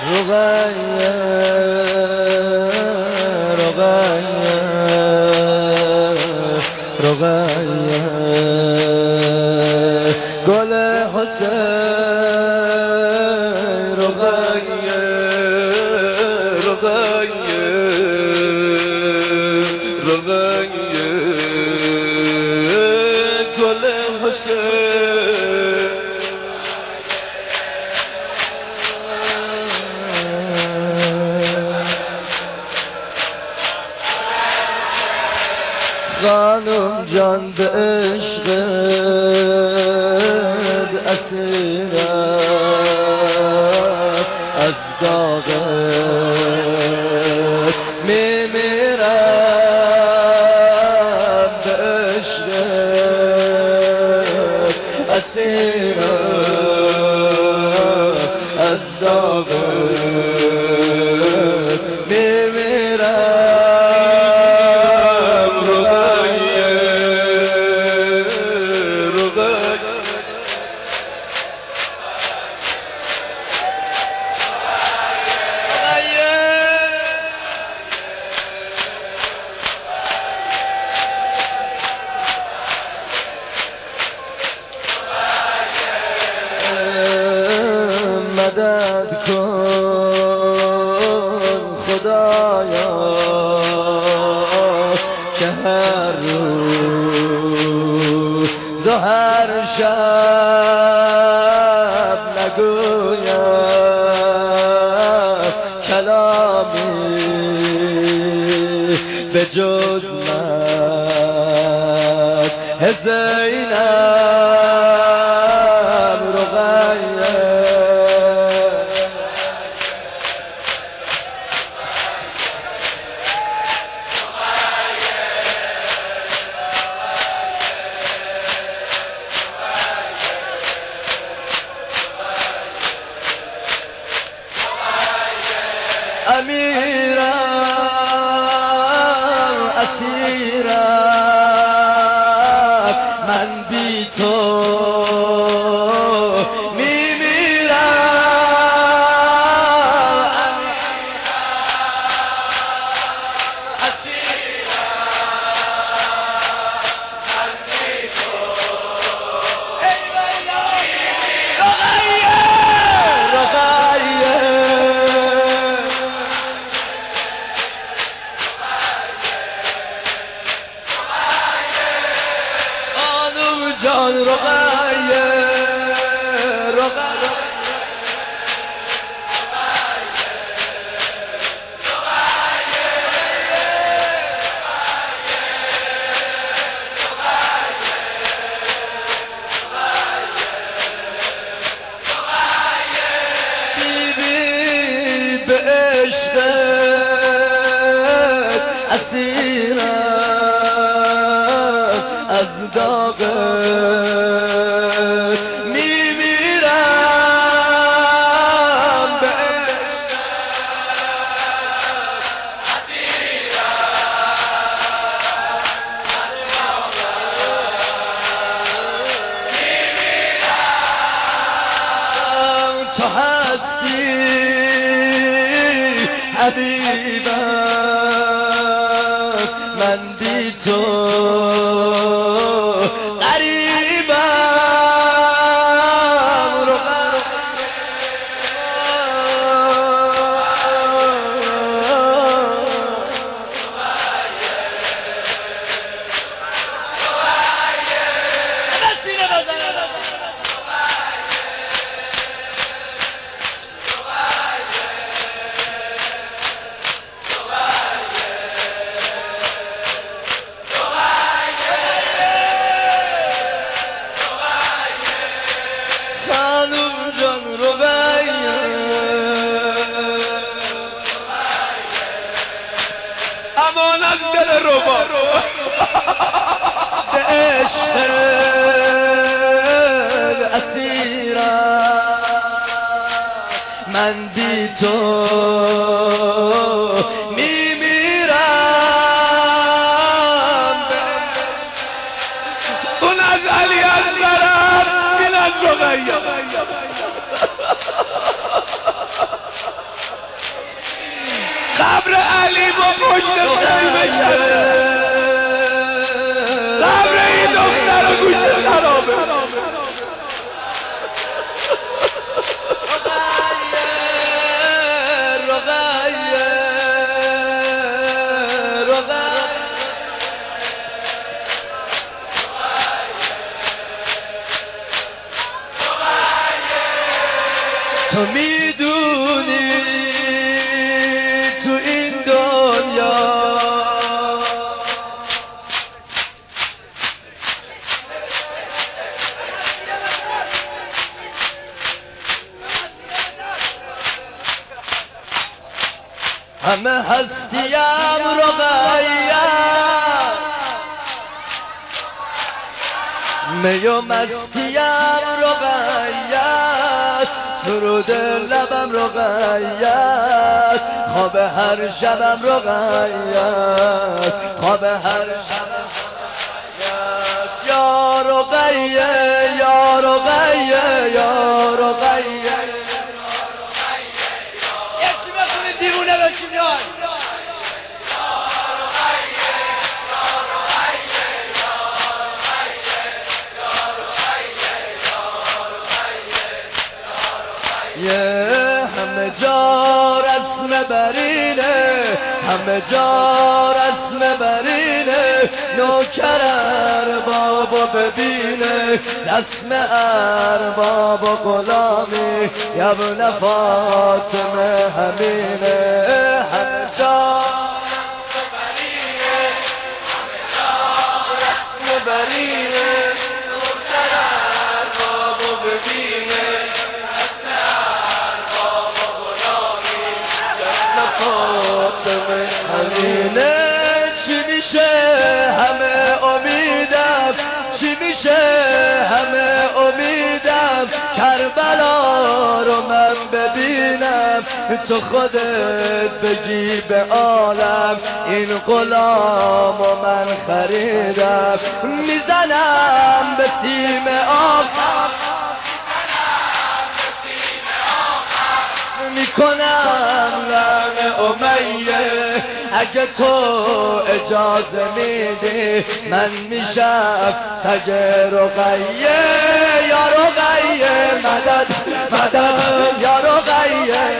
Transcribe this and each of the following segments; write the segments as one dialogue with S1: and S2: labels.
S1: رقیه رقیه رقیه گل حسین رقیه رقیه رقیه گل حسین خانم جان به عشقت اسیرم از داغت میمیرم به عشقت اسیرم از داغت میمیرم مدد کن خدایا که هر روز و هر شب نگویم کلامی به جز مدح زینب رقیه امیرم اسیرم من بی تو میمیرم اسیرم من بی تو ای رقیه رقیه جان رقیه رقیه بیبی به عشقت اسیرم از داغت میمیرم به عشقت اسیرم از داغت میمیرم تو هستی حبیبم من بی تو امان از دل ربا به عشقت اسیرم من بی تو میمیرم اون از علی از برم این از رقیه قبر علی با پشت خدایی بشنه قبر این دختر و گوش خرابه تو میدونی تو این دنیا همه هستیم رقیه می و مستیم رقیه سرود لبم رقیه خواب هر شبم رقیه خواب هر شبم رقیه یا رقیه یا رقیه یا رقیه یکی بخونید دیوونه بشیم یاد همه جا رسم برینه همه جا رسم برینه نوکر ارباب ببینه رسم ارباب و غلامی یبن فاطمه همینه همه جا رسم برینه همه جا رسم برینه نوکر ارباب و ببینه فاطمه همینه چی میشه همه امیدم چی میشه همه امیدم کربلا رو من ببینم تو خودت بگی به عالم این غلام و من خریدم میزنم به سیم آخر میکنم لعنه امیه اگه تو اجازه میدی من میشم سگ رقیه یا رقیه مدد مدد یا رقیه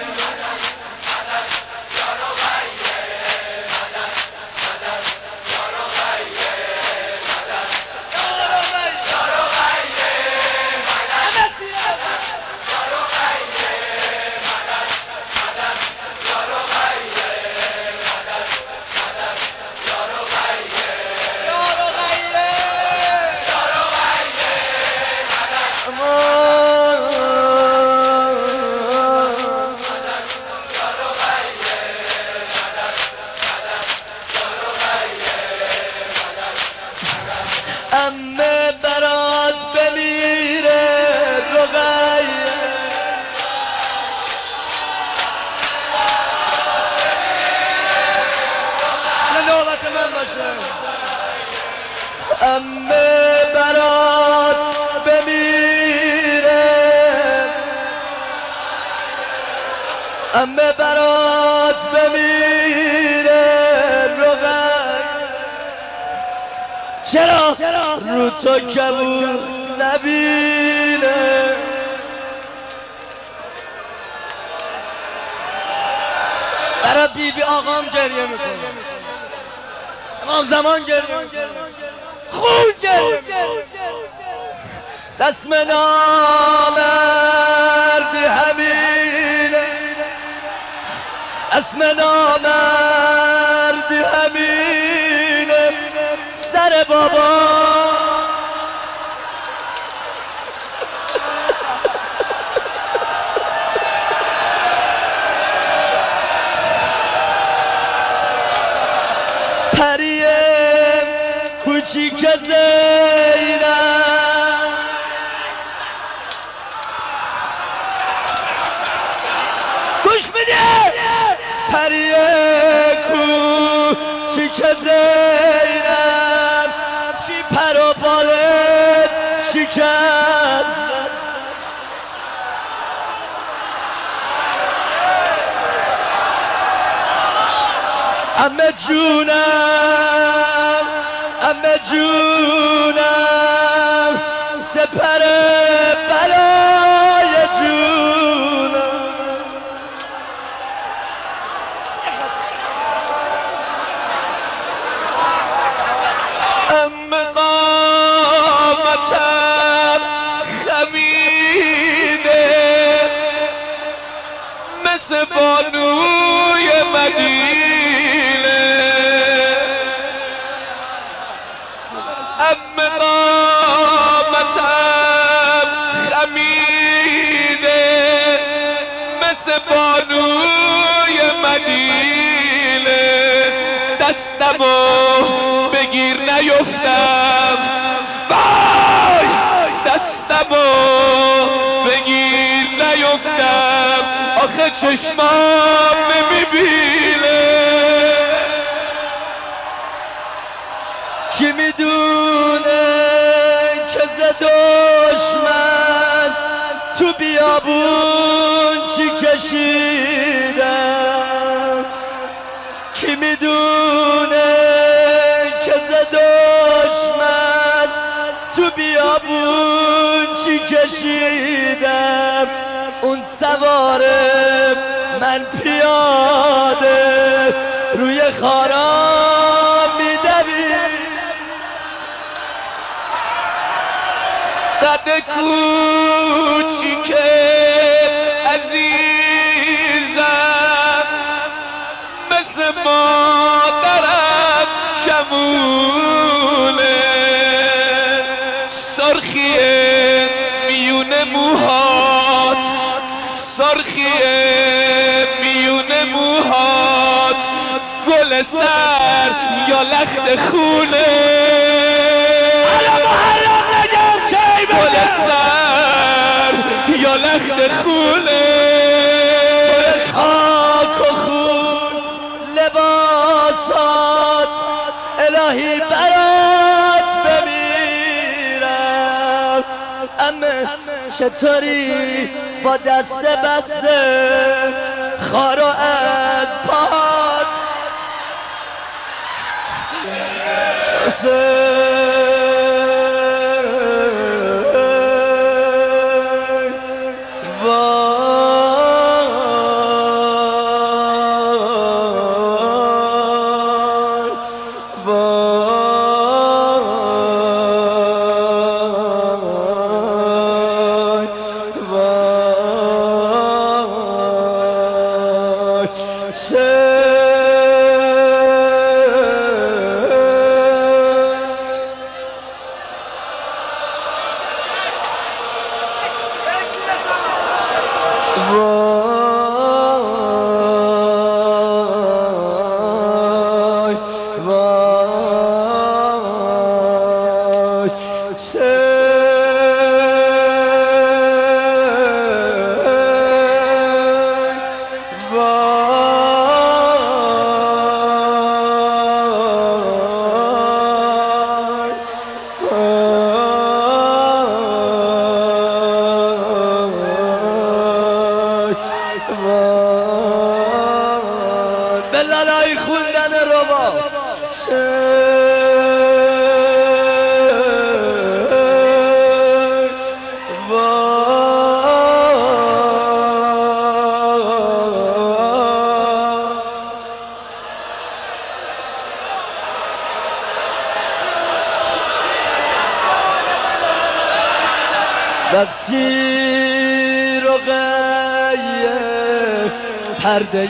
S1: امه برات بمیره رقیه نوبت من باشه امه برات بمیره امه برات بمیره رقیه چرا رو تو کبود نبینه برای بیبی آقام گریه میکنه امام زمان گریه میکنه خون گریه میکنه رسم نامردی همینه رسم نامردی همینه سر بابا پری کوچیک زینب گوش بده پری کوچیک زینب چی پر و بالت شکست همه جونم همه جونم سپر بلای جونم قامتم خمیده مثل بانوی مدینه قامتم خمیده مثل بانوی مدینه دستمو بگیر نیفتم وای دستمو بگیر نیفتم آخه چشمام نمیبینه کی میدونه که ز دشمن تو بیابون چی کشیدم کی میدونه که ز دشمن تو بیابون چی کشیدم اون سواره من پیاده روی خارا میدوید قد کوچیک عزیزم مثل مادرم کمونه سرخی میون موهات سرخی میون موهات گل سر یا لخت خونه گل سر یا لخت خونه خاک و خون لباسات الهی برات بمیرم امه چطوری با دست بسته خارو از پاهات بلالای خوندن ربا وقتی رقیه پرده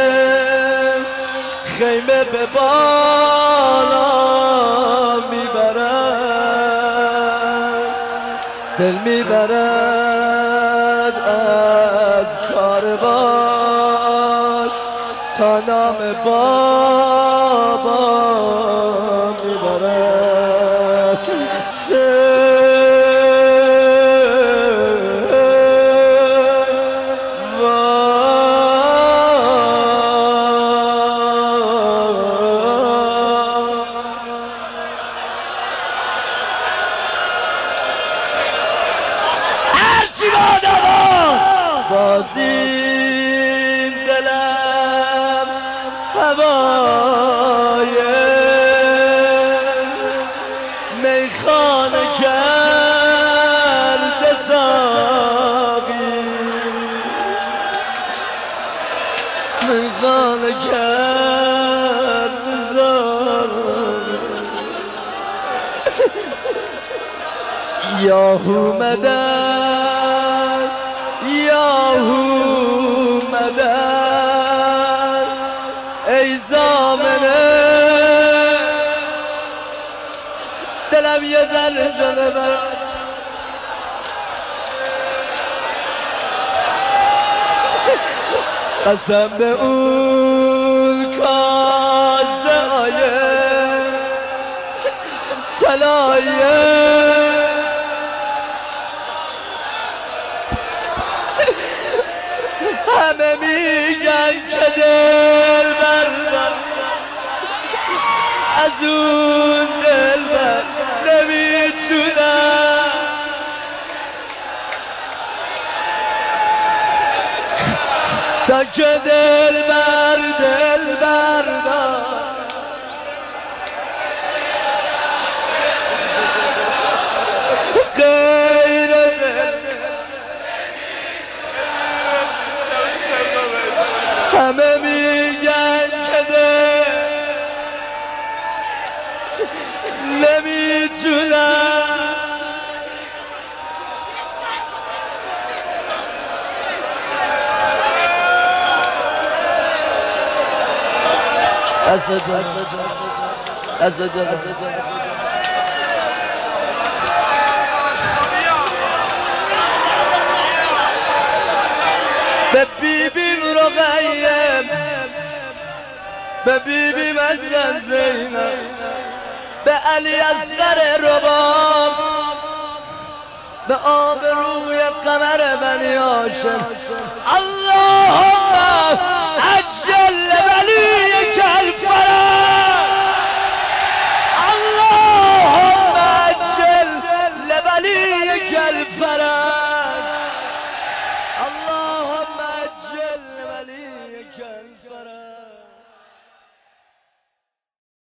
S1: خیمه به بالا میبرد دل میبرد از کاروان تا نام بابا میبرد بازی دلم هوا میخانه کرده ساقی میخانه کرده ساقی یاهو مدد یاهو مدد ای زامنه دلم یه ذره شده برات قسم به اون کاسه آیه طلایه همه میگن که دل بردم از اون دل بر نمیتونم تا که دل بردم غیر دل همه میگن که دل نمیتونم اسد به بیبیم رقیم به بیبیم از زینب به علی اصغر رباب به آبروی قمر بنی هاشم اللهم عجل ولیک الفرج اللهم عجل ولیک الفرج